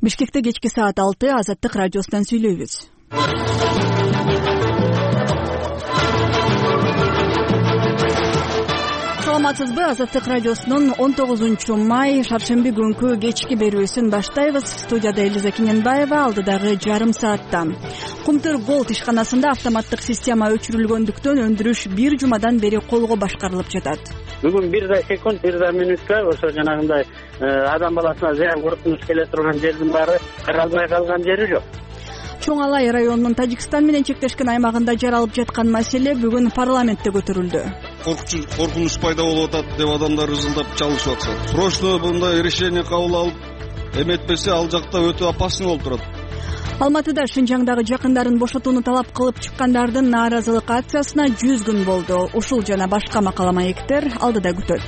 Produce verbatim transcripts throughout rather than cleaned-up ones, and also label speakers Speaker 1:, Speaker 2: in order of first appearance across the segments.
Speaker 1: Бишкекте кечки саат алты Азаттык радиосунан сүйлөйбүз. Саламатсызбы? Азаттык радиосунун он тогузунчу май шаршемби күнкү кечки берүүсүн баштайбыз. Студияда Элиза Киненбаева, алдыдагы жарым саатта. Кумтөр Голд ишканасында автоматтык система өчүрүлгөндүктөн өндүрүш бир жумадан бери колго башкарылып жатат.
Speaker 2: Бүгүн бир да секунд, бир да мүнөткө ошо жанагындай адам баласына зыян коркунуч келе турган жердин баары каралбай калган жери жок.
Speaker 1: Чоң Алай районунун Тажикстан менен чектешкен аймагында жаралып жаткан маселе бүгүн парламентте көтөрүлдү.
Speaker 3: Коркунуч пайда болуп атат деп адамдар ызылдап чалышып атышат. Срочно мындай решение кабыл алып, эметпесе ал жакта өтө опасный болуп турат.
Speaker 1: Алматыда Шынжаңдагы жакындарын бошотууну талап кылып чыккандардын нааразылык акциясына жүз күн болду. Ушул жана башка макала маектер алдыда күтөт.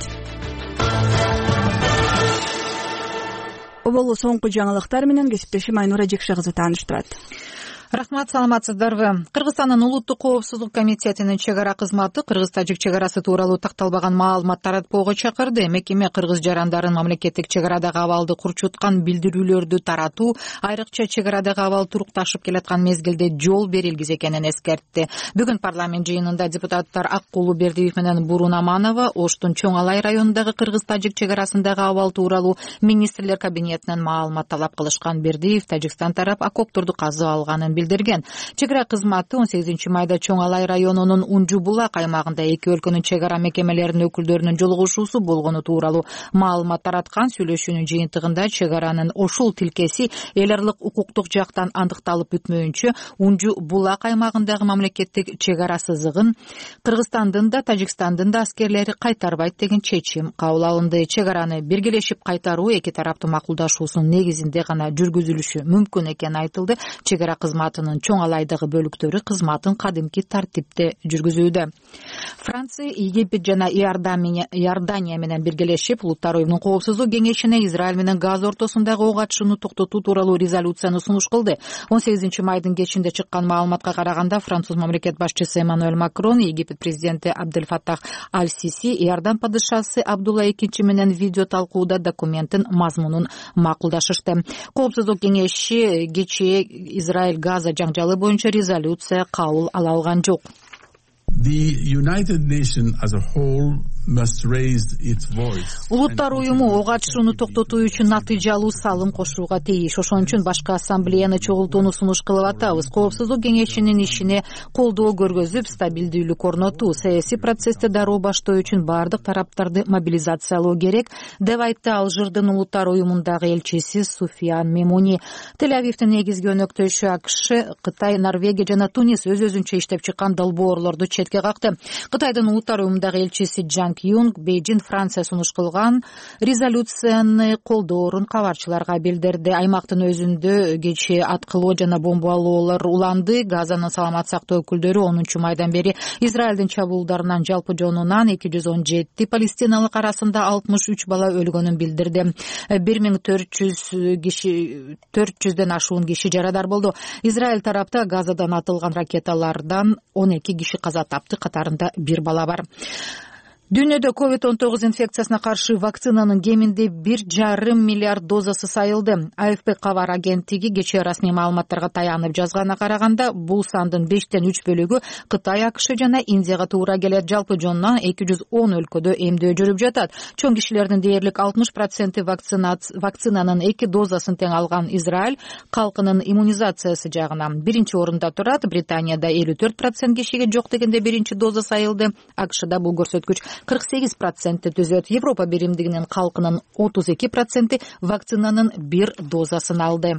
Speaker 1: Оболу соңку жаңылыктар менен кесиптешим Айнура Жекше кызы тааныштырат.
Speaker 4: Рахмат, саламатсыздарбы. Кыргызстандын улуттук коопсуздук комитетинин чек ара кызматы кыргыз-тажик чек арасы тууралуу такталбаган маалымат таратпоого чакырды. Мекеме кыргыз жарандарын мамлекеттик чек арадагы абалды курчуткан билдирүүлөрдү таратуу, айрыкча чек арадагы абал турукташып келаткан мезгилде жол берилгиз экенин эскертти. Бүгүн парламент жыйынында депутаттар Аккулу Бердиев менен Бурун Аманова Оштун Чоң Алай районундагы кыргыз-тажик чек арасындагы абал тууралуу министрлер кабинетинен маалымат талап кылышкан. Бердиев Тажикстан тарап окопторду казып алганын билдирген. Чек ара кызматы он сегизинчи майда Чоң Алай районунун Унжу Булак аймагында эки өлкөнүн чек ара мекемелеринин өкүлдөрүнүн жолугушуусу болгону тууралуу маалымат тараткан. Сүйлөшүүнүн жыйынтыгында чек аранын ушул тилкеси эл аралык укуктук жактан андыкталып бүтмөйүнчө Унжу Булак аймагындагы мамлекеттик чек ара сызыгын Кыргызстандын да Тажикстандын да аскерлери кайтарбайт деген чечим кабыл алынды. Чек араны биргелешип кайтаруу эки тараптын макулдашуусунун негизинде гана жүргүзүлүшү мүмкүн экени айтылды. Чек ара кызматынын Чоң Алайдагы бөлүктөрү кызматын кадимки тартипте жүргүзүүдө. Франция, Египет жана Иордания менен биргелешип Улуттар уюмунун коопсуздук кеңешине Израиль менен Газа ортосундагы ок атышууну токтотуу тууралуу резолюцияны сунуш кылды. он сегизинчи майдын кечинде чыккан маалыматка караганда Француз мамлекет башчысы Эммануэль Макрон, Египет президенти Абдель Фаттах Аль-Сиси, Иордан падышасы Абдулла экинчи менен видео талкууда документтин мазмунун макулдашышты. Коопсуздук кеңеши кечээ Израиль Газа жаңжалы боюнча резолюция кабыл ала алган жок. Улуттар уюму ок атышууну токтотуу үчүн натыйжалуу салым кошууга тийиш. Ошон үчүн башка ассамблеяны чогултууну сунуш кылып атабыз. Коопсуздук кеңешинин ишине колдоо көргөзүп, стабилдүүлүк орнотуу, саясий процессти дароо баштоо үчүн бардык тараптарды мобилизациялоо керек, деп айтты Алжирдин улуттар уюмундагы элчиси Суфиян Мемуни. Тель-Авивдин негизги өнөктөшү АКШ, Кытай, Норвегия жана Тунис өз-өзүнчө иштеп чыккан долбоорлорду четке какты. Кытайдын улуттар уюмундагы элчиси Джан Юнг Бейжин Франция сунуш кылган резолюцияны колдоорун кабарчыларга билдирди. Аймактын өзүндө кечээ аткылоо жана бомбалоолор уланды. Газанын саламат сактоо өкүлдөрү онунчу майдан бери Израилдин чабуулдарынан жалпы жонунан эки жүз он жети палестиналык арасында алтымыш үч бала өлгөнүн билдирди. бир миң төрт жүз киши төрт жүздөн ашуун киши жарадар болду. Израиль тарапта Газадан атылган ракеталардан он эки киши каза тапты, катарында бир бала бар. Дүйнөдө ковид он тогуз инфекциясына каршы вакцинанын кеминде бир жарым миллиард дозасы сайылды. А Эф Пи кабар агенттиги кечээ расмий маалыматтарга таянып жазгана караганда, бул сандын бештен үч бөлүгү Кытай, АКШ жана Индияга туура келет. Жалпы жонунан эки жүз он өлкөдө эмдөө жүрүп жатат. Чоң кишилердин дээрлик алтымыш проценти вакцинанын эки дозасын тең алган Израиль калкынын иммунизациясы жагынан биринчи орунда турат. Британияда элүү төрт процент кишиге жок дегенде биринчи доза сайылды. АКШда бул көрсөткүч кырк сегиз процентти түзөт. Европа биримдигинин калкынын отуз эки проценти вакцинанын бир дозасын алды.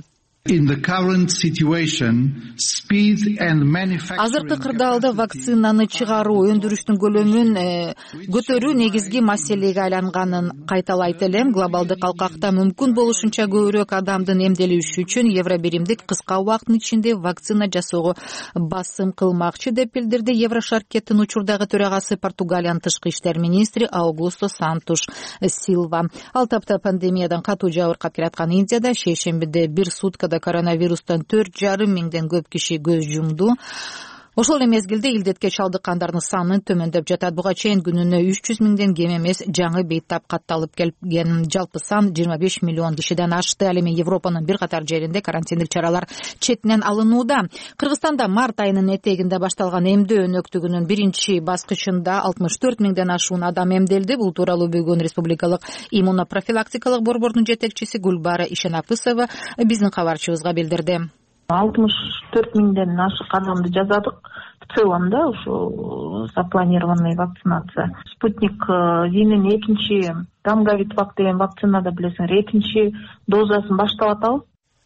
Speaker 4: Азыркы кырдаалда вакцинаны чыгаруу, өндүрүштүн көлөмүн көтөрүү негизги маселеге айланганын кайталайт элем. Глобалдык алкакта мүмкүн болушунча көбүрөөк адамдын эмделиши үчүн Евро биримдик кыска убакыттын ичинде вакцина жасоого басым кылмакчы деп билдирди Еврошаркеттин учурдагы төрагасы Португалиянын тышкы иштер министри Аугусто Сантуш Силва. Ал тапта пандемиядан катуу жабыркап келаткан Индияда шейшембиде бир суткада коронавирустан төрт жарым миңден көп киши көз жумду. Ошол эле мезгилде илдетке чалдыккандардын саны төмөндөп жатат. Буга чейин күнүнө үч жүз миңден кем эмес жаңы бейтап катталып келген. Жалпы сан жыйырма беш миллион кишиден ашты. Ал эми Европанын бир катар жеринде карантиндик чаралар четинен алынууда. Кыргызстанда март айынын этегинде башталган эмдөө өнөктүгүнүн биринчи баскычында алтымыш төрт миңден ашуун адам эмделди. Бул тууралуу бүгүн Республикалык иммунопрофилактикалык борбордун жетекчиси Гүлбара Ишенапысова биздин кабарчыбызга билдирди.
Speaker 5: алтымыш төрт миңден ашык адамды жасадык. В целом, да, ушу запланированный вакцинация. Спутник Винин экинчи Гамгавитвак деген вакцинада билесиңер экинчи дозасын баштап атабыз.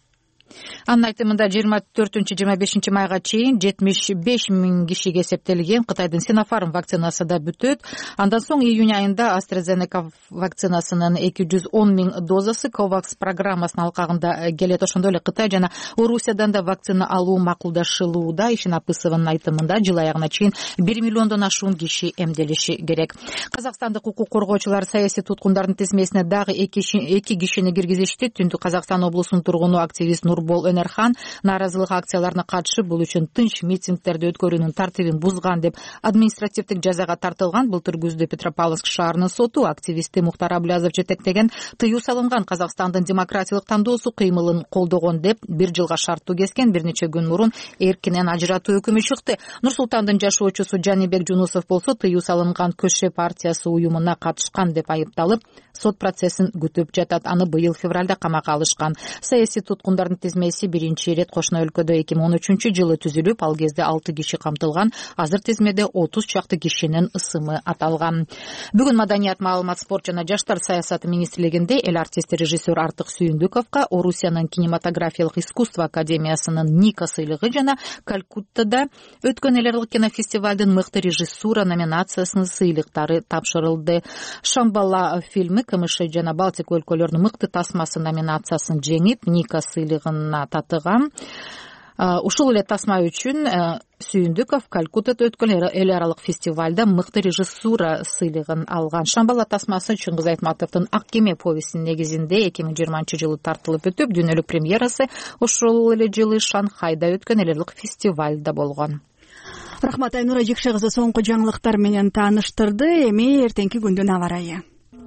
Speaker 4: Анын айтымында жыйырма төртүнчү жыйырма бешинчи майга чейин жетимиш беш миң кишиге эсептелген Кытайдын Синофарм вакцинасы да бүтөт. Андан соң июнь айында AstraZeneca вакцинасынын эки жүз он миң дозасы COVAX программасынын алкагында келет. Ошондой эле Кытай жана Орусиядан да вакцина алуу макулдашылууда. Ишенапысованын айтымында жыл аягына чейин бир миллиондон ашуун киши эмделиши керек. Казакстандык укук коргоочулар саясий туткундардын тизмесине дагы эки кишини киргизишти. Түндүк Казакстан облусунун тургуну активист Нурбол Өнерхан нааразылык акцияларына катышып, бул үчүн тынч митингдерди өткөрүүнүн тартибин бузган деп административдик жазага тартылган. Былтыр күздө Петропавловск шаарынын соту активисти Мухтар Аблязов жетектеген тыюу салынган Казакстандын демократиялык тандоосу кыймылын колдогон деп бир жылга шарттуу кескен. Бир нече күн мурун эркинен ажыратуу өкүмү чыкты. Нур Султандын жашоочусу Жанибек Жунусов болсо тыюу салынган Көшө партиясы уюмуна катышкан деп айыпталып, сот процессин күтүп жатат. Аны быйыл февралда камакка алышкан. Саясий туткундардын тизмеси биринчи ирет кошуна өлкөдө эки миң он үчүнчү жылы түзүлүп, ал кезде алты киши камтылган. Азыр тизмеде отуз чакты кишинин ысымы аталган. Бүгүн Маданият, маалымат, спорт жана жаштар саясаты министрлигинде эл артисти режиссер Артык Сүйүндүковго Орусиянын кинематографиялык искусство академиясынын Ника сыйлыгы жана Калькуттада өткөн эл аралык кинофестивалдын мыкты режиссура номинациясынын сыйлыктары тапшырылды. Шамбала фильми КМШ жана Балтик өлкөлөрүнүн мыкты тасмасы номинациясын жеңип, Ника сыйлыгына татыган. Ушул эле тасма үчүн Сүйүндүков Калькуттада өткөн эл аралык фестивалда мыкты режиссура сыйлыгын алган. Шамбала тасмасы Чыңгыз Айтматовдун Ак кеме повестинин негизинде эки миң жыйырманчы жылы тартылып өтүп, дүйнөлүк премьерасы ошол эле жылы Шанхайда өткөн эл аралык фестивалда болгон.
Speaker 1: Рахмат, Айнура Жекше кызы соңку жаңылыктар менен тааныштырды. Эми эртеңки күндүн аба ырайы.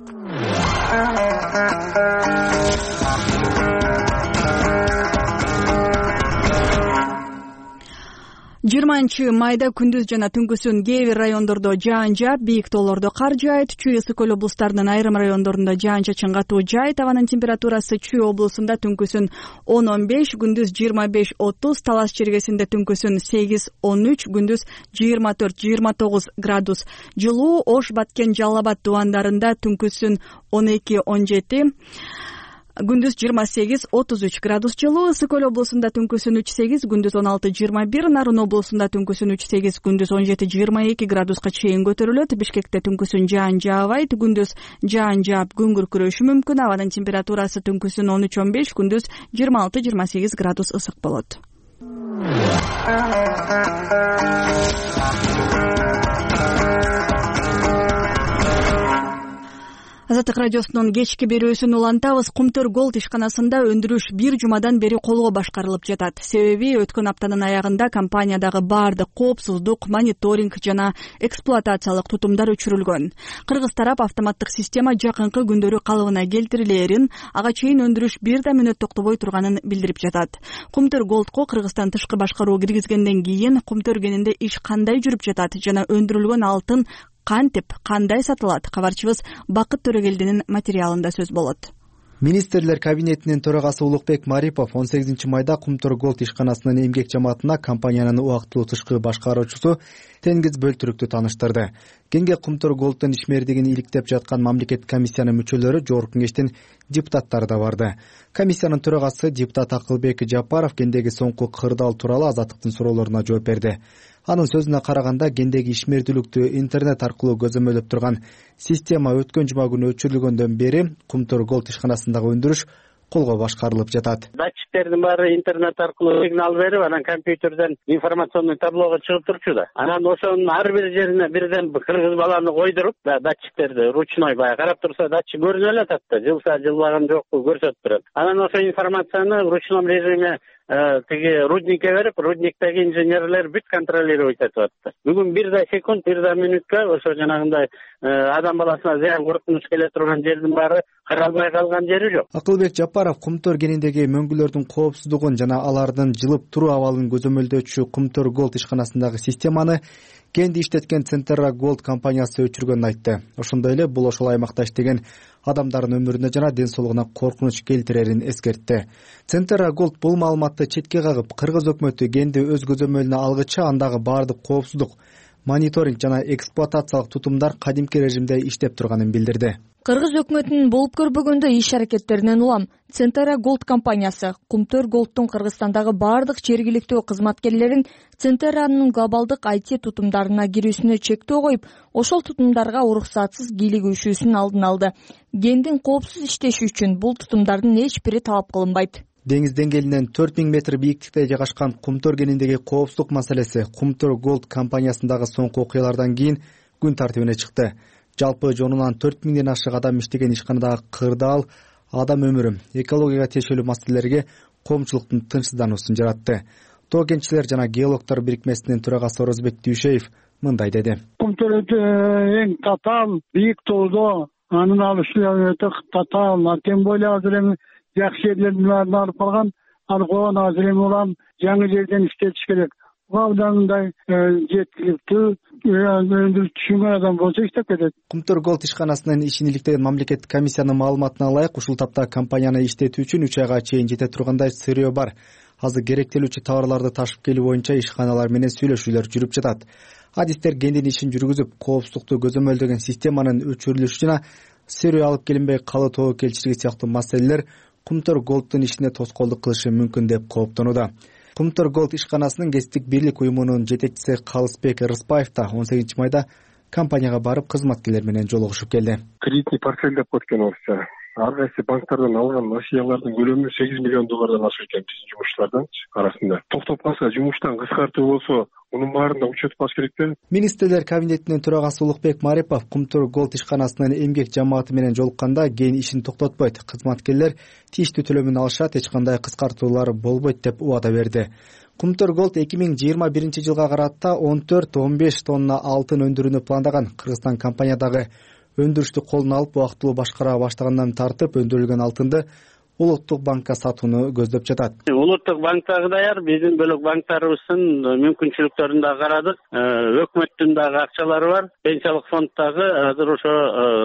Speaker 1: жыйырманчы майда күндүз жана түнкүсүн кээ бир райондордо жаан жаап, бийик тоолордо кар жаайт. Чүй ысык көл облустарынын айрым райондорунда жаан-чачын катуу жаайт. Абанын температурасы Чүй облусунда түнкүсүн он он беш, күндүз жыйырма беш отуз, Талас чергесинде түнкүсүн сегиз он үч, күндүз жыйырма төрт жыйырма тогуз градус жылуу. Ош, Баткен, Жалал Абад дубандарында түнкүсүн он эки он жети, күндүз жыйырма сегиз отуз үч градус жылуу. Ысык көл облусунда түнкүсүн үч сегиз, күндүз он алты жыйырма бир, Нарын облусунда түнкүсүн үч сегиз, күндүз он жети жыйырма эки градуска чейин көтөрүлөт. Бишкекте түнкүсүн жаан жаабайт, күндүз жаан жаап күн күркүрөшү мүмкүн. Абанын температурасы түнкүсүн он үч он беш, күндүз жыйырма алты жыйырма сегиз градус ысык болот. Азаттык радиосунун кечки берүүсүн улантабыз. Кумтөр Голд ишканасында өндүрүш бир жумадан бери колго башкарылып жатат. Себеби өткөн аптанын аягында компаниядагы баардык коопсуздук, мониторинг жана эксплуатациялык тутумдар өчүрүлгөн. Кыргыз тарап автоматтык система жакынкы күндөрү калыбына келтирилээрин, ага чейин өндүрүш бир да мүнөт токтобой турганын билдирип жатат. Кумтөр Голдко Кыргызстан тышкы башкаруу киргизгенден кийин Кумтөр кенинде иш кандай жүрүп жатат жана өндүрүлгөн алтын кантип, кандай сатылат? Кабарчыбыз Бакыт Төрөгелдинин материалында сөз болот.
Speaker 6: Министрлер кабинетинин төрагасы Улукбек Марипов он сегизинчи майда Кумтөр Голд ишканасынын эмгек жамаатына компаниянын убактылуу тышкы башкаруучусу Тенгиз Бөлтүрүктү тааныштырды. Кеңге Кумтөр Голддун ишмердигин иликтеп жаткан мамлекеттик комиссиянын мүчөлөрү, жогорку кеңештин депутаттары да барды. Комиссиянын төрагасы депутат Акылбек Жапаров кендеги соңку кырдаал тууралуу Азаттыктын суроолоруна жооп берди. Анын сөзүнө караганда, кендеги ишмердүүлүктү интернет аркылуу көзөмөлдөп турган система өткөн жума күнү өчүрүлгөндөн бери Кумтөр Голд ишканасындагы өндүрүш колго башкарылып жатат.
Speaker 2: Датчиктердин баары интернет аркылуу сигнал берип, анан компьютерден информационный таблого чыгып турчу да. Анан ошонун ар бир жерине бирден кыргыз баланы койдуруп, датчиктерди ручной баягы карап турса, датчик көрүнүп атат да, жылса жылбаган жокпу көрсөтүп турат. Анан ошо информацияны в ручном режиме тиги рудникке берип, рудниктеги инженерлер бүт контролировать этип атты. Бүгүн бир да секунд, бир да минутка ошо жанагындай адам баласына зыян коркунуч келе турган жердин баары каралбай калган жери жок.
Speaker 6: Акылбек Жапаров Кумтөр кениндеги мөңгүлөрдүн коопсуздугун жана алардын жылып туруу абалын көзөмөлдөөчү Кумтөр Голд ишканасындагы системаны кенди иштеткен Центерра Голд компаниясы өчүргөнүн айтты. Ошондой эле бул ошол аймакта иштеген адамдардын өмүрүнө жана ден соолугуна коркунуч келтирерин эскертти. Центерра Голд бул маалыматты четке кагып, кыргыз өкмөтү кенди өз көзөмөлүнө алгыча андагы баардык коопсуздук, мониторинг жана эксплуатациялык тутумдар кадимки режимде иштеп турганын билдирди.
Speaker 7: Кыргыз өкмөтүнүн болуп көрбөгөндө иш аракеттеринен улам Центерра Голд компаниясы Кумтөр Голдтун Кыргызстандагы баардык жергиликтүү кызматкерлерин Центерранын глобалдык ай ти тутумдарына кирүүсүнө чектөө коюп, ошол тутумдарга уруксатсыз кийлигүүшүүсүнүн алдын алды. Кендин коопсуз иштеши үчүн бул тутумдардын эч бири талап кылынбайт.
Speaker 6: Деңиз деңгээлинен төрт миң метр бийиктикте жайгашкан Кумтөр кениндеги коопсуздук маселеси Кумтөр Голд компаниясындагы соңку окуялардан кийин күн тартибине чыкты. Жалпы жонунан төрт миңден ашык адам иштеген ишканадагы кырдаал адам өмүрү, экологияга тиешелүү маселелерге коомчулуктун тынчсыздануусун жаратты. Тоо кентчилер жана геологдор бирикмесинин төрагасы Орозбек Дүйшеев мындай деди.
Speaker 8: Кумтөр эң татаал, бийик тоодо, анын алышы өтө татаал, тем более азыр эми жакшы жерлердин баарын алып калган, алган азыр эми улам жаңы жерден иштетиш керек. Абданындай жеткиликтүү өндүрүш түшүнгөн адам болсо иштеп кетет.
Speaker 6: Кумтөр Голд ишканасынын ишин иликтеген мамлекеттик комиссиянын маалыматына ылайык, ушул тапта компанияны иштетүү үчүн үч айга чейин жете тургандай сырьё бар. Азыр керектелүүчү товарларды ташып келүү боюнча ишканалар менен сүйлөшүүлөр жүрүп жатат. Адистер кендин ишин жүргүзүп, коопсуздукту көзөмөлдөгөн системанын өчүрүлүшү жана сырьё алып келинбей калуу тобокелчилиги сыяктуу маселелер Кумтөр Голдтун ишине тоскоолдук кылышы мүмкүн деп кооптонууда. Кумтөр Голд ишканасынын кесиптик бирлик уюмунун жетекчиси Калысбек Рыспаев да он сегизинчи майда компанияга барып кызматкерлер менен жолугушуп келди.
Speaker 9: Кредитный портфель деп кеткен орусча. Ар кайсы банктардан алган насыялардын көлөмү сегиз миллион доллардан ашып экен биздин жумушчулардан арасында. Токтоп калса, жумуштан кыскартуу болсо, мунун баарын да учет баш керек да.
Speaker 6: Министрлер кабинетинин төрагасы Улукбек Марипов Кумтөр Голд ишканасынын эмгек жамааты менен жолукканда кийин ишин токтотпойт, кызматкерлер тийиштүү төлөмүн алышат, эч кандай кыскартуулар болбойт деп убада берди. Кумтөр Голд эки миң жыйырма биринчи жылга карата он төрт он беш тонна алтын өндүрүүнү пландаган. Кыргызстан компаниядагы өндүрүштү колуна алып убактылуу башкара баштагандан тартып өндүрүлгөн алтынды Улуттук банкка сатууну көздөп жатат.
Speaker 2: Улуттук банктагы даяр, биздин бөлөк банктарыбыздын мүмкүнчүлүктөрүн да карадык. Өкмөттүн дагы акчалары бар. Пенсиялык фонддагы азыр ошо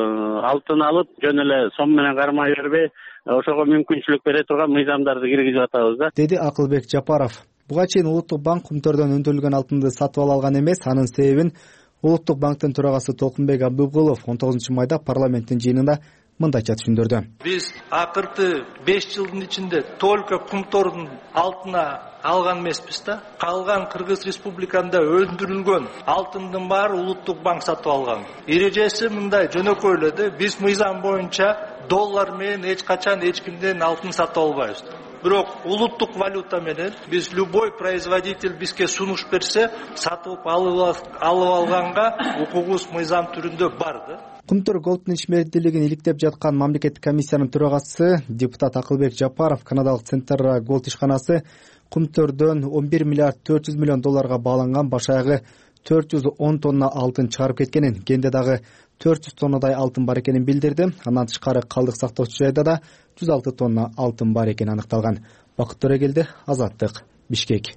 Speaker 2: алтын алып, жөн эле сом менен кармай бербей, ошого мүмкүнчүлүк бере турган мыйзамдарды киргизип атабыз да.
Speaker 6: Деди Акылбек Жапаров. Буга чейин Улуттук банк Кумтөрдөн өндүрүлгөн алтынды сатып ала алган эмес. Анын себебин Улуттук банктын төрагасы Толкунбек Абдыгулов он тогузунчу майда парламенттин жыйынында мындайча түшүндүрдү.
Speaker 10: Биз акыркы беш жылдын ичинде только Кумтөрдүн алтына алган эмеспиз да. Калган Кыргыз Республикасында өндүрүлгөн алтындын баары Улуттук банк сатып алган. Эрежеси мындай жөнөкөй эле да. Биз мыйзам боюнча доллар менен эч качан эч кимден алтын сатып албайбыз. Бирок улуттук валюта менен биз любой производитель бизге сунуш берсе, сатып алып алганга укугубуз мыйзам түрүндө бар да.
Speaker 6: Кумтөр Голдтун ишмердүүлүгүн иликтеп жаткан мамлекеттик комиссиянын төрагасы депутат Акылбек Жапаров канадалык Центерра Голд ишканасы Кумтөрдөн он бир миллиард төрт жүз миллион долларга бааланган башаягы төрт жүз он тонна алтын чыгарып кеткенин, кенде дагы төрт жүз тоннадай алтын бар экенин билдирди. Андан тышкары калдык сактоочу жайда да жүз алты тонна алтын бар экени аныкталган. Бакыт Төрөгелди, Азаттык, Бишкек.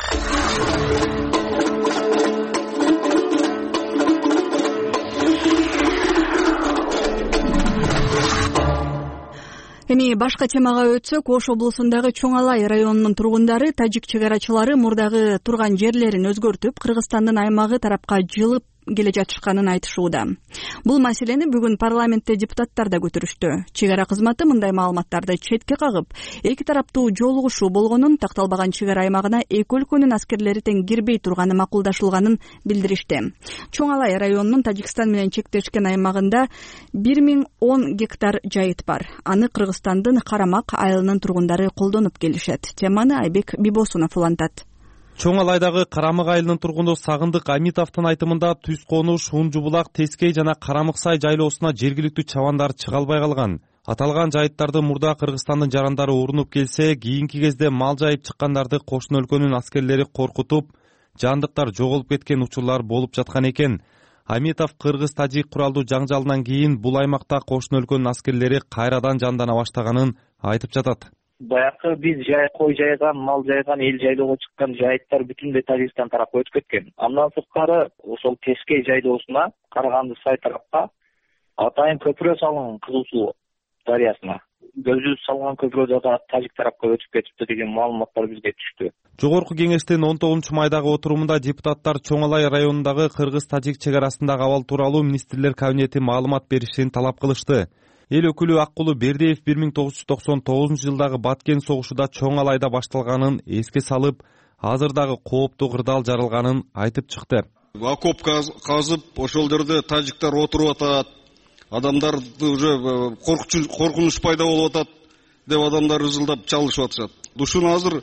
Speaker 1: Эми башка темага өтсөк, Ош облусундагы Чоң Алай районунун тургундары тажик чек арачылары мурдагы турган жерлерин өзгөртүп, Кыргызстандын аймагы тарапка жылып келе жатышканын айтышууда. Бул маселени бүгүн парламентте депутаттар да көтөрүштү. Чек ара кызматы мындай маалыматтарды четке кагып, эки тараптуу жолугушуу болгонун, такталбаган чек ара аймагына эки өлкөнүн аскерлери тең кирбей турганы макулдашылганын билдиришти. Чоң Алай районунун Тажикстан менен чектешкен аймагында бир миң он гектар жайыт бар. Аны Кыргызстандын Карамак айылынын тургундары колдонуп келишет. Теманы Айбек Бибосунов улантат.
Speaker 11: Чоң Алайдагы Карамак айылынын тургуну Сагындык Амитовдун айтымында Түз Конуш, Унжубулак, Тескей жана Карамыксай жайлоосуна жергиликтүү чабандар чыга албай калган. Аталган жайыттарды мурда Кыргызстандын жарандары урунуп келсе, кийинки кезде мал жайып чыккандарды кошуна өлкөнүн аскерлери коркутуп, жандыктар жоголуп кеткен учурлар болуп жаткан экен. Аметов кыргыз-тажик куралдуу жаңжалынан кийин бул аймакта кошуна өлкөнүн аскерлери кайрадан жандана баштаганын айтып жатат.
Speaker 12: Баягы биз жай кой жайган, мал жайган, эл жайлоого чыккан жайыттар бүтүндөй Тажикстан тарапка өтүп кеткен. Андан сырткары ошол Тескей жайдоосуна, Караганды Сай тарапка атайын көпүрө салынган Кызыл Суу дарыясына. Көзүбүз салган көпүрө да Тажик тарапка өтүп кетипти деген маалыматтар бизге түштү.
Speaker 11: Жогорку кеңештин он тогузунчу майдагы отурумунда депутаттар Чоң Алай районундагы кыргыз-тажик чек арасындагы абал тууралуу министрлер кабинети маалымат беришин талап кылышты. Эл өкүлү Аккулу Бердиев бир миң тогуз жүз токсон тогузунчу жылдагы Баткен согушуда Чоң Алайда башталганын эске салып, азыр дагы кооптуу кырдаал жаралганын айтып чыкты.
Speaker 3: Окоп казып, ошол жерде тажиктар отуруп атат. Адамдарды уже коркунуч пайда болуп атат деп адамдар ызылдап чалышып атышат. Ушуну азыр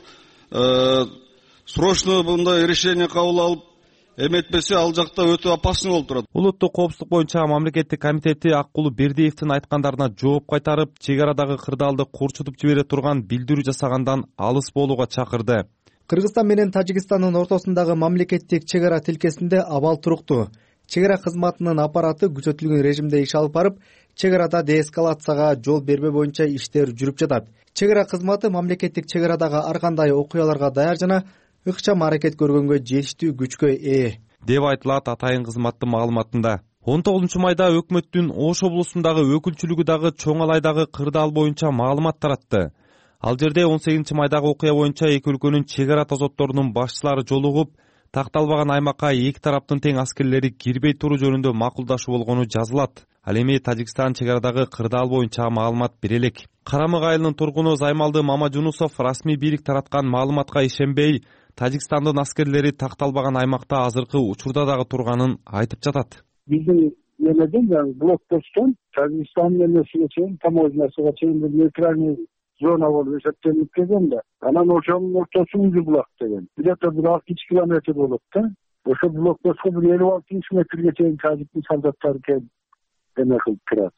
Speaker 3: срочно мындай решение кабыл алып, эметпесе ал жакта өтө опасный болуп турат.
Speaker 11: Улуттук коопсуздук боюнча мамлекеттик комитети Аккулу Бердиевдин айткандарына жооп кайтарып, чек арадагы кырдаалды курчутуп жибере турган билдирүү жасагандан алыс болууга чакырды.
Speaker 6: Кыргызстан менен Тажикстандын ортосундагы мамлекеттик чек ара тилкесинде абал туруктуу. Чек ара кызматынын аппараты күчөтүлгөн режимде иш алып барып, чек арада деэскалацияга жол бербөө боюнча иштер жүрүп жатат. Чек ара кызматы мамлекеттик чек арадагы ар кандай окуяларга даяр жана ыкчам аракет көргөнгө жетиштүү күчкө ээ
Speaker 11: деп айтылат атайын кызматтын маалыматында. он тогузунчу майда өкмөттүн Ош облусундагы өкүлчүлүгү дагы Чоң Алайдагы кырдаал боюнча маалымат таратты. Ал жерде он сегизинчи майдагы окуя боюнча эки өлкөнүн чек ара тозотторунун башчылары жолугуп, такталбаган аймакка эки тараптын тең аскерлери кирбей туруу жөнүндө макулдашуу болгону жазылат. Ал эми Тажикстан чек арадагы кырдаал боюнча маалымат бере элек. Карамык айылынын тургуну Займалды Мамажунусов расмий бийлик тараткан маалыматка ишенбей, Тажикстандын аскерлери такталбаган аймакта азыркы учурда дагы турганын айтып жатат.
Speaker 8: Биздин эмеден блокпосттон Тажикстан менен чейин таможнясыга чейин нейтральный зона болуп эсептелип келген да. Анан ошонун ортосу Узу булак деген. Где-то бир алты жүз километр болот да. Ошо блокпостко бир элүү алты жүз метрге чейин Тажиктин солдаттары келип эме кылып турат.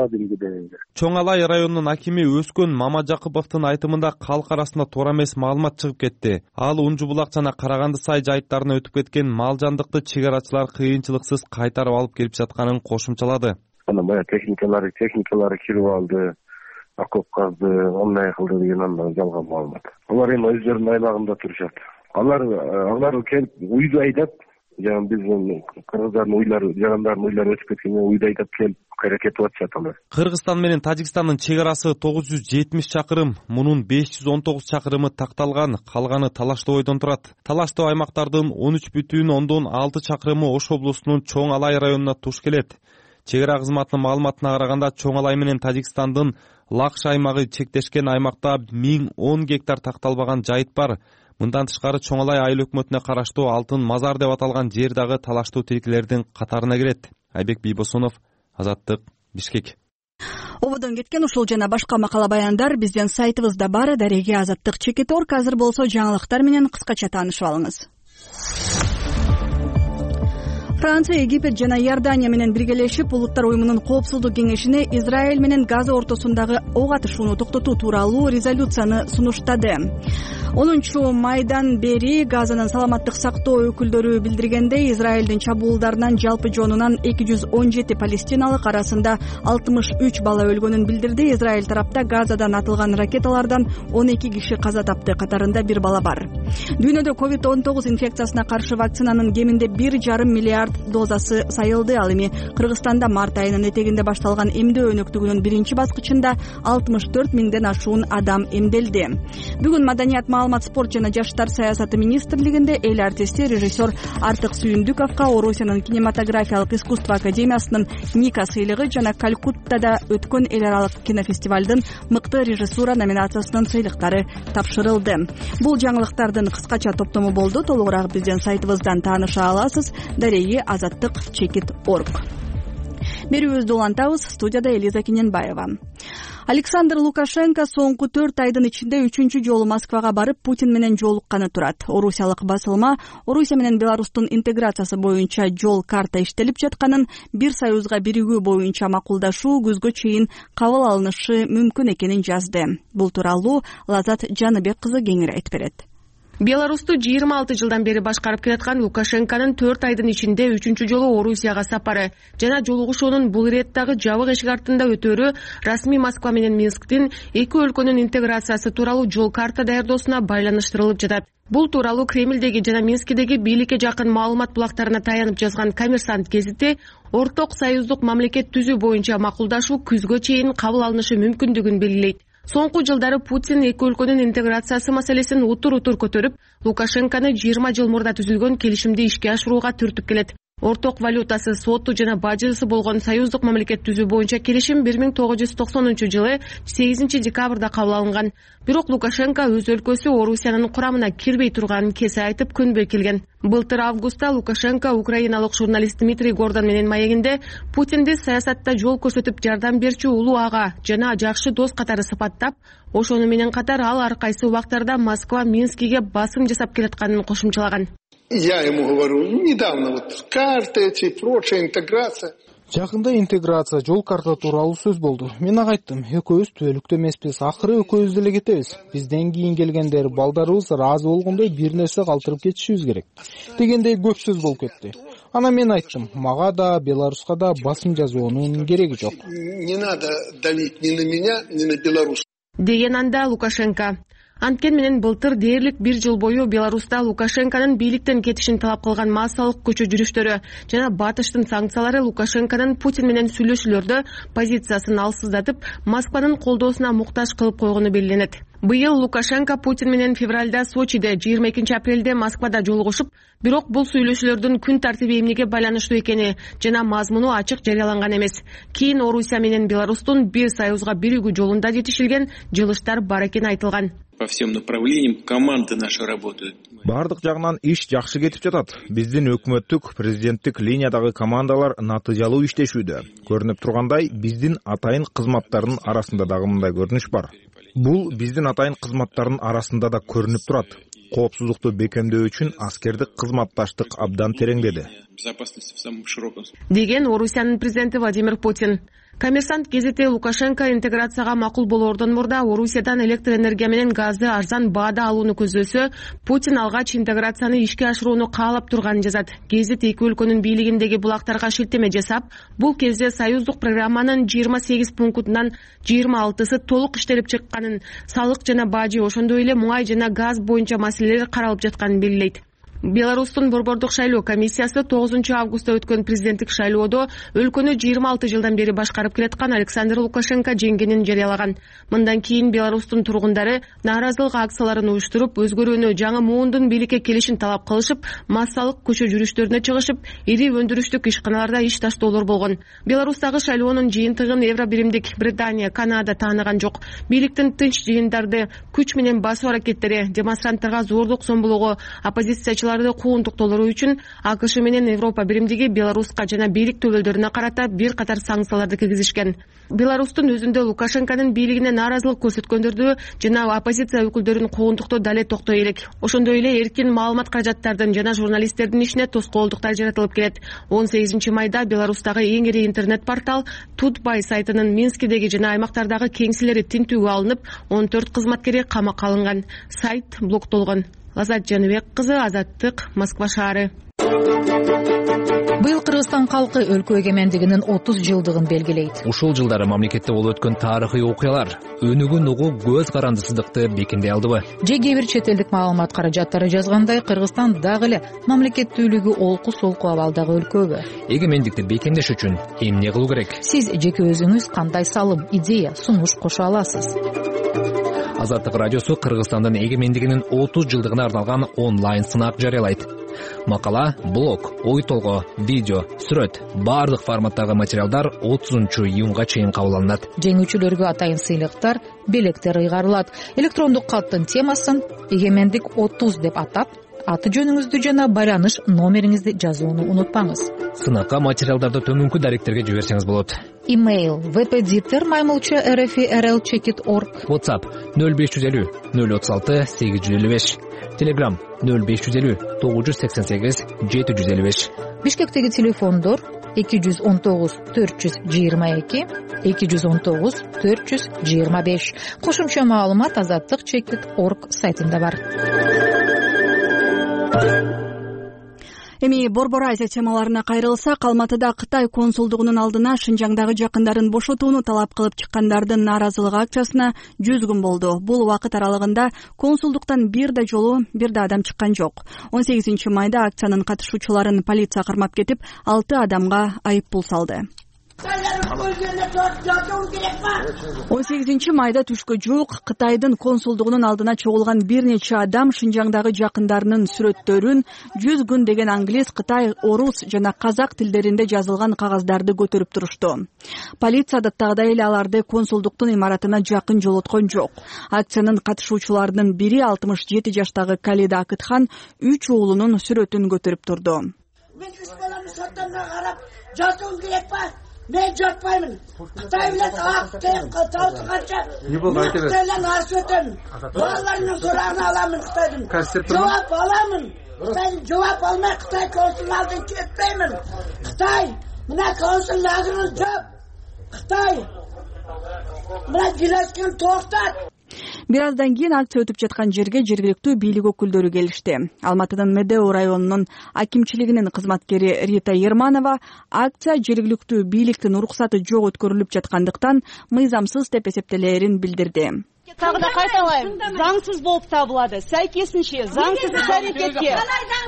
Speaker 11: Чоң Алай районунун акими Өскөн Мамажакыповдун айтымында калк арасында туура эмес маалымат чыгып кетти. Ал Унжу булак жана Караганды Сай жайыттарына өтүп кеткен мал жандыкты чек арачылар кыйынчылыксыз кайтарып алып келип жатканын кошумчалады.
Speaker 9: Анан баягы техникалары, техникалары кирип алды, окоп казды, ондай кылды деген андан жалган маалымат. Алар эми өздөрүнүн аймагында турушат. Алар алар келип уйду айдап, жана биздин кыргыздардын уйлары, жарандардын уйлары өтүп кеткенде уйду айдап келип аракет кылып атышат алар.
Speaker 11: Кыргызстан менен Тажикстандын чек арасы тогуз жүз жетимиш чакырым, мунун беш жүз он тогуз чакырымы такталган, калганы талаштуу бойдон турат. Талаштуу аймактардын он үч бүтүн ондон алты чакырымы Ош облусунун Чоң Алай районуна туш келет. Чек ара кызматынын маалыматына караганда Чоң Алай менен Тажикстандын Лакш аймагы чектешкен аймакта миң он гектар такталбаган жайыт бар. Мындан тышкары Чоң Алай айыл өкмөтүнө караштуу Алтын Мазар деп аталган жер дагы талаштуу тилкелердин катарына кирет. Айбек Бийбосунов, Азаттык, Бишкек.
Speaker 1: Ободон кеткен ушул жана башка макала баяндар биздин сайтыбызда бар. Дареги Азаттык чекит орг. Азыр болсо жаңылыктар менен кыскача таанышып алыңыз. Франция, Египет жана Иордания менен биргелешип Улуттар уюмунун коопсуздук кеңешине Израиль менен Газа ортосундагы ок атышууну токтотуу тууралуу резолюцияны сунуштады. онунчу майдан бери Газанын саламаттык сактоо өкүлдөрү билдиргендей, Израилдин чабуулдарынан жалпы жоонунан эки жүз он жети палестиналык, арасында алтымыш үч бала өлгөнүн билдирди. Израиль тарапта Газадан атылган ракеталардан он эки киши каза тапты, катарында бир бала бар. Дүйнөдө ковид он тогуз инфекциясына каршы вакцинанын кеминде бир жарым миллиард дозасы сайылды. Ал эми Кыргызстанда март айынын этегинде башталган эмдөө өнөктүгүнүн биринчи баскычында алтымыш төрт миңден ашуун адам эмделди. Бүгүн Маданият, маалымат, спорт жана жаштар саясаты министрлигинде эл артисти, режиссер Артык Сүйүндүковго Орусиянын кинематографиялык искусство академиясынын Ника сыйлыгы жана Калькуттада өткөн эл аралык кинофестивалдын мыкты режиссура номинациясынын сыйлыктары тапшырылды. Бул жаңылыктардын кыскача топтому болду. Толугураак биздин сайтыбыздан тааныша аласыз. Дареги Азаттык чекит орг. берүүбүздү улантабыз. Студияда Элиза Киненбаева. Александр Лукашенко соңку төрт айдын ичинде үчүнчү жолу Москвага барып Путин менен жолукканы турат. Орусиялык басылма Орусия менен Беларустун интеграциясы боюнча жол карта иштелип жатканын, бир союзга биригүү боюнча макулдашуу күзгө чейин кабыл алынышы мүмкүн экенин жазды. Бул тууралуу Лазат Жаныбек кызы кеңири берет.
Speaker 13: Беларусту жыйырма алты жылдан бери башкарып келаткан Лукашенконун төрт айдын ичинде үчүнчү жолу Орусияга сапары жана жолугушуунун бул иреттагы жабык эшик артында өтөрү расмий Москва менен Минсктин эки өлкөнүн интеграциясы тууралуу жол карта даярдоосуна байланыштырылып жатат. Бул тууралуу Кремлдеги жана Минскидеги бийликке жакын маалымат булактарына таянып жазган Коммерсант гезити орток союздук мамлекет түзүү боюнча макулдашуу күзгө чейин кабыл алынышы мүмкүндүгүн белгилейт. Соңку жылдары Путин эки өлкөнүн интеграциясы маселесин утур-утур көтөрүп, Лукашенкону жыйырма жыл мурда түзүлгөн келишимди ишке ашырууга түртүп келет. Орток валютасы, соту жана бажысы болгон союздук мамлекет түзүү боюнча келишим бир миң тогуз жүз токсонунчу жылы сегизинчи декабрда кабыл алынган. Бирок Лукашенко өз өлкөсү Орусиянын курамына кирбей турганын кесе айтып көнбөй келген. Былтыр августта Лукашенко украиналык журналист Дмитрий Гордон менен маегинде Путинди саясатта жол көрсөтүп жардам берчү улуу ага жана жакшы дос катары сыпаттап, ошону менен катар ал ар кайсы убактарда Москва Минскиге басым жасап келатканын кошумчалаган.
Speaker 14: Я ему говорю, недавно вот карты эти, прочая интеграция.
Speaker 15: Жакында интеграция, жол карта тууралуу сөз болду. Мен ага айттым, экөөбүз түбөлүктө эмеспиз, акыры экөөбүз деле кетебиз. Бизден кийин келгендер, балдарыбыз ыраазы болгондой бир нерсе калтырып кетишибиз керек дегендей көп сөз болуп кетти. Ана мен айттым, мага да, Беларуска да басым жасоонун кереги жок.
Speaker 14: Не надо давить ни на меня, ни на Беларусь.
Speaker 13: Деген анда Лукашенко. Анткен менен былтыр дээрлик бир жыл бою Беларуста Лукашенконун бийликтен кетишин талап кылган массалык көчө жүрүштөрү жана батыштын санкциялары Лукашенконун Путин менен сүйлөшүүлөрдө позициясын алсыздатып, Москванын колдоосуна муктаж кылып койгону белгиленет. Быйыл Лукашенко Путин менен февралда Сочиде, жыйырма экинчи апрелде Москвада жолугушуп, бирок бул сүйлөшүүлөрдүн күн тартиби эмнеге байланыштуу экени жана мазмуну ачык жарыяланган эмес. Кийин Орусия менен Беларустун бир союзга биригүү жолунда жетишилген жылыштар бар экени айтылган.
Speaker 16: По всем направлениям команды наши работают.
Speaker 17: Бардык жагынан иш жакшы кетип жатат. Биздин өкмөттүк, президенттик линиядагы командалар натыйжалуу иштешүүдө. Көрүнүп тургандай, биздин атайын кызматтардын арасында дагы мындай көрүнүш бар. Бул биздин атайын кызматтардын арасында да көрүнүп турат. Коопсуздукту бекемдөө үчүн аскердик кызматташтык абдан тереңдеди.
Speaker 13: Деген Орусиянын президенти Владимир Путин. Коммерсант гезити Лукашенко интеграцияга макул болоордон мурда Орусиядан электр энергия менен газды арзан баада алууну көздөсө, Путин алгач интеграцияны ишке ашырууну каалап турганын жазат. Гезит эки өлкөнүн бийлигиндеги булактарга шилтеме жасап, бул кезде союздук программанын жыйырма сегиз пунктунан жыйырма алтысы толук иштелип чыкканын, салык жана бажы, ошондой эле муңай жана газ боюнча маселелер каралып жатканын белгилейт. Беларустун борбордук шайлоо комиссиясы тогузунчу августта өткөн президенттик шайлоодо өлкөнү жыйырма алты жылдан бери башкарып келаткан Александр Лукашенко жеңгенин жарыялаган. Мындан кийин Беларустун тургундары нааразылык акцияларын уюштуруп, өзгөрүүнү, жаңы муундун бийликке келишин талап кылышып, массалык көчө жүрүштөрүнө чыгышып, ири өндүрүштүк ишканаларда иш таштоолор болгон. Беларустагы шайлоонун жыйынтыгын Евро биримдик Британия, Канада тааныган жок. Бийликтин тынч жыйындарды, күч менен басуу аракеттери, демонстранттарга зордук зомбулугу, оппозициячылар куугунтуктоолору үчүн АКШ менен Европа биримдиги Беларуска жана бийлик төлөлдөрүнө карата бир катар санкцияларды киргизишкен. Беларустун өзүндө Лукашенконун бийлигине нааразылык көрсөткөндөрдү жана оппозиция өкүлдөрүн куугунтуктоо дале токтой элек. Ошондой эле эркин маалымат каражаттардын жана журналисттердин ишине тоскоолдуктар жаратылып келет. он сегизинчи майда Беларустагы эң ири интернет портал Тутбай сайтынын Минскидеги жана аймактардагы кеңселери тинтүүгө алынып, он төрт кызматкери камакка алынган. Сайт блоктолгон. Лазат Жаныбек кызы, Азаттык, Москва шаары.
Speaker 4: Быйыл Кыргызстан калкы өлкө эгемендигинин отуз жылдыгын белгилейт.
Speaker 18: Ушул жылдары мамлекетте болуп өткөн тарыхый окуялар өнүгүн угуу көз карандысыздыкты бекемдей алдыбы?
Speaker 4: Же кээ бир чет элдик маалымат каражаттары жазгандай, Кыргызстан дагы эле мамлекеттүүлүгү олку солку абалдагы өлкөбү?
Speaker 18: Эгемендикти бекемдеш үчүн эмне кылуу керек?
Speaker 4: Сиз жеке өзүңүз кандай салым, идея, сунуш кошо аласыз?
Speaker 18: Азаттык радиосу Кыргызстандын эгемендигинин отуз жылдыгына арналган онлайн сынак жарыялайт. Макала, блог, ой толгоо, видео, сүрөт, бардык форматтагы материалдар отузунчу июнга чейин кабыл алынат.
Speaker 4: Жеңүүчүлөргө атайын сыйлыктар, белектер ыйгарылат. Электрондук каттын темасын эгемендик отуз деп атап, аты жөнүңүздү жана байланыш номериңизди жазууну унутпаңыз.
Speaker 18: Сынакка материалдарды төмөнкү даректерге жиберсеңиз болот.
Speaker 4: Имейл vpditter маймылча rfrl чекит org.
Speaker 18: WhatsApp нөл беш жүз элүү нөл отуз алты сегиз жүз элүү беш. Telegram нөл беш жүз элүү тогуз жүз сексен сегиз жети жүз элүү беш.
Speaker 4: Бишкектеги телефондор эки жүз он тогуз төрт жүз жыйырма эки эки жүз он тогуз төрт жүз жыйырма беш. Кошумча маалымат азаттык чекит org сайтында бар.
Speaker 1: Эми Борбор Азия темаларына кайрылсак, Алматыда Кытай консулдугунун алдына Шинжаңдагы жакындарын бошотууну талап кылып чыккандардын нааразылык акциясына жүз күн болду. Бул убакыт аралыгында консулдуктан бир да жолу бир да адам чыккан жок. он сегизинчи майда акциянын катышуучуларын полиция кармап кетип, алты адамга айыппул салды. он сегизинчи майда түшкө жуук Кытайдын консулдугунун алдына чогулган бир нече адам Шинжаңдагы жакындарынын сүрөттөрүн жүз күн деген англис, кытай, орус жана казак тилдеринде жазылган кагаздарды көтөрүп турушту. Полиция адаттагыдай эле аларды консулдуктун имаратына жакын жолоткон жок. Акциянын катышуучуларынын бири алтымыш жети жаштагы Калида Акытхан үч уулунун сүрөтүн көтөрүп турду.
Speaker 19: Мен үч баламды саттарына карап жатуым керек ба? Мен жатпаймын. Кытай билет актен каталганча. Не болду айта бер. Кытайдан арыз өтөм. Балаларымдын сурагын аламын Кытайдын. Жооп аламын. Кытайдын жооп алмай Кытай консулдугунун алдын кетпеймин. Кытай, мына консул лагерин жоп. Кытай. Мына жилескен токтат.
Speaker 1: Бир аздан кийин акция өтүп жаткан жерге жергиликтүү бийлик өкүлдөрү келишти. Алматынын Медео районунун акимчилигинин кызматкери Рита Ерманова акция жергиликтүү бийликтин уруксаты жок өткөрүлүп жаткандыктан мыйзамсыз деп эсептелээрин билдирди.
Speaker 20: Тағы да қайталайм, заңсыз болып табылады. Сәйкесінше заңсыз іс-әрекетке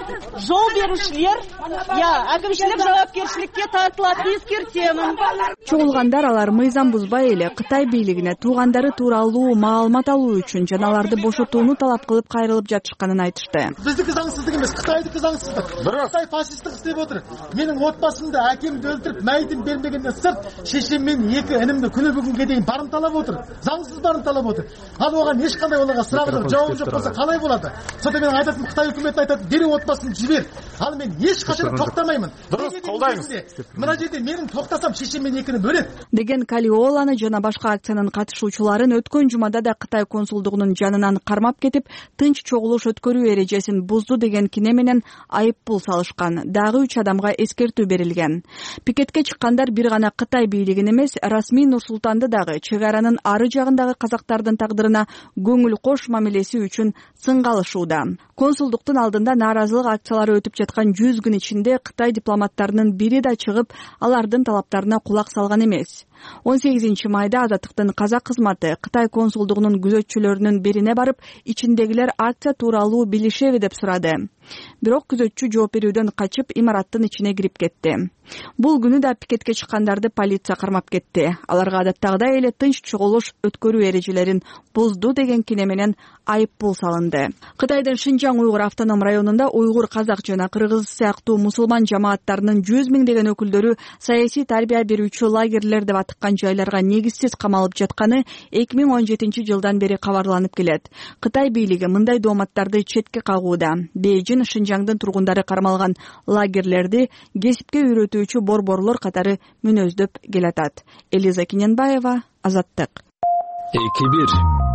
Speaker 20: жол берушілер, я әкімшілік жауапкершілікке тартылатынын ескертемін.
Speaker 1: Чогулгандар алар мыйзам бузбай эле Кытай бийлигине туугандары тууралуу маалымат алуу үчүн жана аларды бошотууну талап кылып кайрылып жатышканын айтышты.
Speaker 21: Биздики заңсыздык эмес, Кытайдыкы заңсыздык. Кытай фашисттик иштеп отур. Менин отбасымды, акемди өлтүрүп, майдын бермегенден сырт, шешем мен эки инимди күнү бүгүнгө дейин барымталап отур. Заңсыз барымталап отур. Ал оған ешқандай оларға сұрағыда жауабы жоқ болса қалай болады? Сонда мен айтатым, Қытай үкіметі айтады, дереу отбасын жібер. Ал мен ешқашан тоқтамаймын. Дұрыс, қолдаймыз. Мына жерде менің тоқтасам шешем мен екіні бөледі.
Speaker 1: Деген Калиоланы жана башка акциянын катышуучуларын өткөн жумада да Кытай консулдугунун жанынан кармап кетип, тынч чогулуш өткөрүү эрежесин бузду деген кине менен айыппул салышкан. Дагы үч адамга эскертүү берилген. Пикетке чыккандар бир гана Кытай бийлигин эмес, расмий Нур-Султанды дагы, чек аранын ары жагындагы казактардын тагдырына көңүл кош мамилеси үчүн сынга алышууда. Консулдуктун алдында нааразылык акциялары өтүп жаткан жүз күн ичинде Кытай дипломаттарынын бири да чыгып, алардын талаптарына кулак салган эмес. он сегизинчи майда Азаттыктын казак кызматы Кытай консулдугунун күзөтчүлөрүнүн бирине барып, ичиндегилер акция тууралуу билишеби деп сурады. Бирок күзөтчү жооп берүүдөн качып, имараттын ичине кирип кетти. Бул күнү да пикетке чыккандарды полиция кармап кетти. Аларга адаттагыдай эле тынч чогулуш өткөрүү эрежелерин бузду деген кине менен айыппул салынды. Кытайдын Шинжаң уйгур автоном районунда уйгур, казак жана кыргыз сыяктуу мусулман жамааттарынын жүз миңдеген өкүлдөрү саясий тарбия берүүчү лагерлер деп атыккан жайларга негизсиз камалып жатканы эки миң он жетинчи жылдан бери кабарланып келет. Кытай бийлиги мындай дооматтарды четке кагууда. Бейжин Шинжаңдын тургундары кармалган лагерлерди кесипке үйрөтүүчү борборлор катары мүнөздөп келатат. Элиза Кененбаева, Азаттык.
Speaker 18: эки бир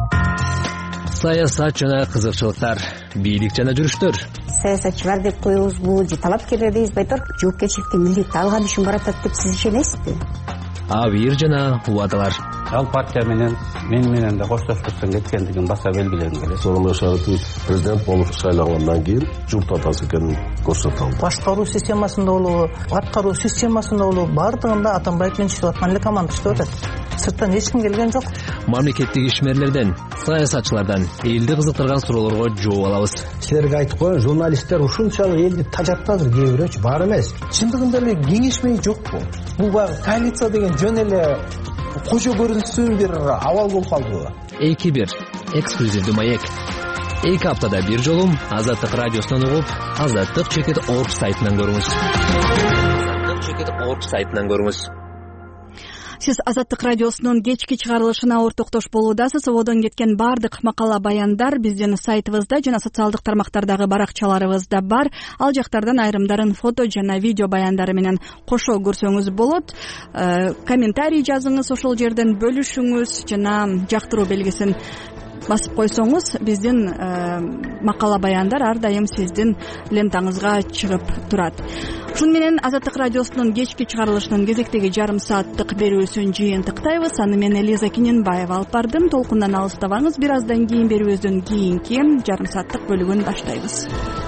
Speaker 18: Саясат жана кызыкчылыктар, бийлик жана жүрүштөр.
Speaker 22: Саясатчылар деп коебузбу, же талапкерлер дейбизби, жоопкерчиликти милдетти алган үчүн баратат деп сиз ишенесизби?
Speaker 18: Абийир жана убадалар.
Speaker 23: Ал партия менен мен менен да коштошпостон кеткендигин баса белгилегим келет.
Speaker 24: Сонун шарты президент болуп шайлангандан кийин журт атасы экенин көрсөтөм.
Speaker 25: Башкаруу системасында болобу, аткаруу системасында болобу, бардыгында Атамбаев менен иштеп аткан эле команда иштеп атат. Сырттан эч ким келген жок.
Speaker 18: Мамлекеттик ишмерлерден, саясатчылардан элди кызыктырган суроолорго жооп алабыз.
Speaker 26: Силерге айтып коеюн, журналисттер ушунчалык элди тажатты азыр, кээ бирөөчү бар эмес. Чындыгында эле кеңешмей жокпу? Бул баягы коалиция деген жөн эле кожо көрүнсүн бир абал болуп калды.
Speaker 18: эки бир эксклюзивдүү маек. эки аптада бир жолу Азаттык радиосунан угуп, азаттык чекит орг сайтынан көрүңүз. азаттык чекит орг сайтынан көрүңүз.
Speaker 1: сиз Азаттык радиосунун кечки чыгарылышына ортоктош болуудасыз. Ободон кеткен баардык макала баяндар биздин сайтыбызда жана социалдык тармактардагы баракчаларыбызда бар. Ал жактардан айрымдарын фото жана видео баяндары менен кошо көрсөңүз болот. Комментарий жазыңыз, ошол жерден бөлүшүңүз жана жактыруу белгисин басып койсоңуз биздин макала баяндар ар дайым сиздин лентаңызга чыгып турат. Ушун менен Азаттык радиосунун кечки чыгарылышынын кезектеги жарым сааттык берүүсүн жыйынтыктайбыз. Аны мен Элиза Киненбаева алып бардым. Толкундан алыстабаңыз. Бир аздан кийин берүүбүздүн кийинки жарым сааттык бөлүгүн баштайбыз.